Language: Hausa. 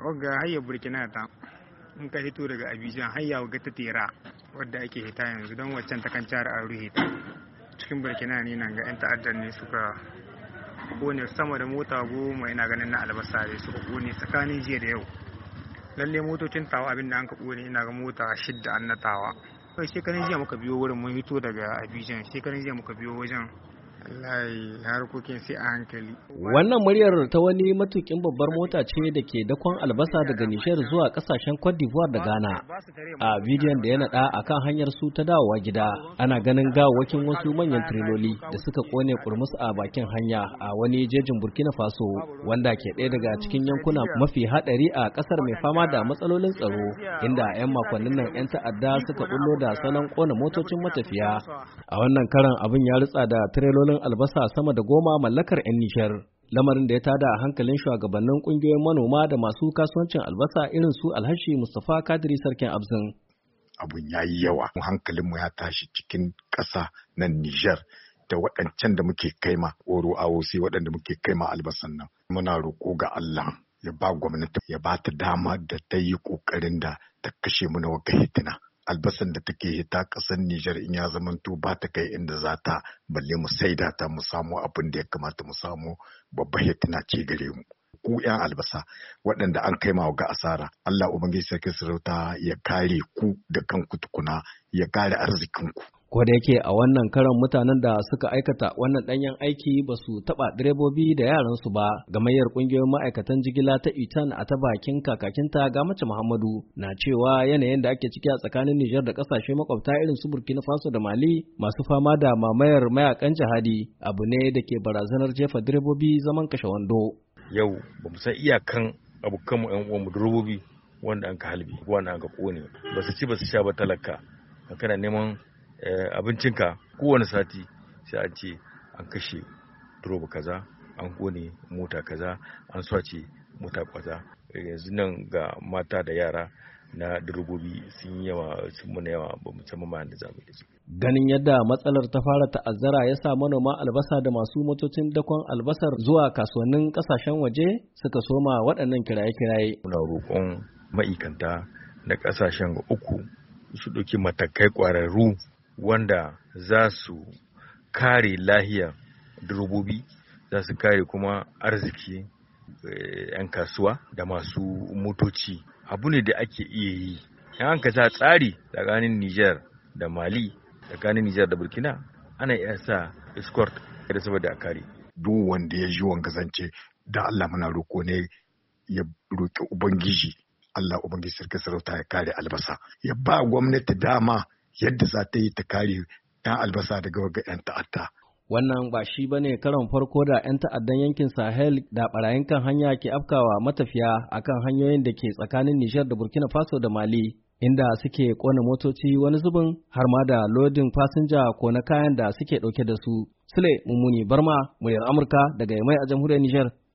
wagga hayya Burkina ta in ka hito daga Abidjan hayya wagga ta Tera wadda ake hita yanzu don waccan ta kan cara a ruhe ta cikin Burkina ne nan ga 'yan ta'addan ne suka kone sama da mota 10 ina ganin na albasa ne suka kone tsakanin jiya da yau. Lalle motocin tawa abin da an ka kone ina ga mota 6 an na tawa. Kai shekaran jiya muka biyo wurin mun hito daga Abidjan shekaran jiya muka biyo wajen wallahi harkokin sai a hankali. Wannan muryar ta wani matukin babbar mota ce da ke dakon albasa daga Nijar zuwa kasashen Cote d'Ivoire da Ghana. A bidiyon da ya naɗa akan hanyar su ta dawowa gida, ana ganin gawawwakin wasu manyan tireloli da suka kone kurmus a bakin hanya a wani jejin Burkina Faso, wanda ke ɗaya daga cikin yankuna mafi haɗari a ƙasar mai fama da matsalolin tsaro, inda 'yan makonnin nan 'yan ta'adda suka bullo da salon kona motocin matafiya. A wannan karan abin ya ritsa da tirelolin albasa sama da 10 mallakar 'yan Nijar, lamarin da ya tada hankalin shugabannin kungiyoyin manoma da masu kasuwancin albasa irin su Alhaji Mustapha Kadiri Sarkin Abzin. Abun ya yi yawa, hankalinmu ya tashi cikin ƙasa na Nijar da waɗancan da muke kaima oro awosi waɗanda muke kaima albasan nan. Muna roƙo ga Allah ya ba gwamnati ya ba ta dama da ta yi ƙoƙarin da ta kashe mu na wagga hitina. Albasan da take hita ƙasar Nijar in ya zamanto ba ta kai inda za ta balle mu saida ta mu samu abin da ya kamata mu samu babbar hitina ce gare mu. Ku 'yan albasa waɗanda an kai ma ga asara, Allah Ubangiji Sarkin Sarauta ya kare ku da kanku tukuna ya kare arzikinku. Ko da yake a wannan karan mutanen da suka aikata wannan ɗanyen aiki ba su taɓa direbobi da yaransu ba, gamayyar ƙungiyoyin ma'aikatan jigila ta Itan a ta bakin kakakinta Gamace Muhammadu na cewa yanayin da ake ciki a tsakanin Nijar da ƙasashe makwabta irin su Burkina Faso da Mali masu fama da mamayar mayakan jihadi abu ne da ke barazanar jefa direbobi zaman kashe wando. Yau ba mu san iyakan abokanmu 'yan uwanmu direbobi wanda an ka halbi wanda an ka ƙone ba su ci ba su sha ba talaka kana neman abincinka kowane sati sai an ce an kashe direba kaza an kone mota kaza an swace mota kaza. Yanzu nan ga mata da yara na direbobi sun yawa sun muna yawa ba mu san ma da zamu da su. Ganin yadda matsalar ta fara ta'azzara ya sa manoma albasa da masu motocin dakon albasar zuwa kasuwannin kasashen waje suka soma waɗannan kiraye-kiraye. Muna roƙon ma'aikanta na kasashen uku su ɗauki matakai ƙwararru wanda za su kare lahiyar direbobi, za su kare kuma arziki 'yan kasuwa da masu motoci. Abu ne da ake iya yi. Yan ka sa tsari tsakanin Nijar da Mali, tsakanin Nijar da Burkina, ana iya sa escort da saboda a kare. Duk wanda ya ji wanga zance da Allah muna roko ne ya roki Ubangiji, Allah Ubangiji Sarkin Sarauta ya kare albasa. Ya ba gwamnati dama yadda za ta yi ta kare 'yan albasa daga waga 'yan ta'adda. Wannan ba shi bane karon farko da 'yan ta'addan yankin Sahel da barayin kan hanya ke afkawa matafiya akan hanyoyin da ke tsakanin Nijar da Burkina Faso da Mali, inda suke kona motoci wani zubin har ma da lodin fasinja ko na kayan da suke ɗauke da su. Sule Mummuni Barma, muryar Amurka daga Yamai a jamhuriyar Nijar.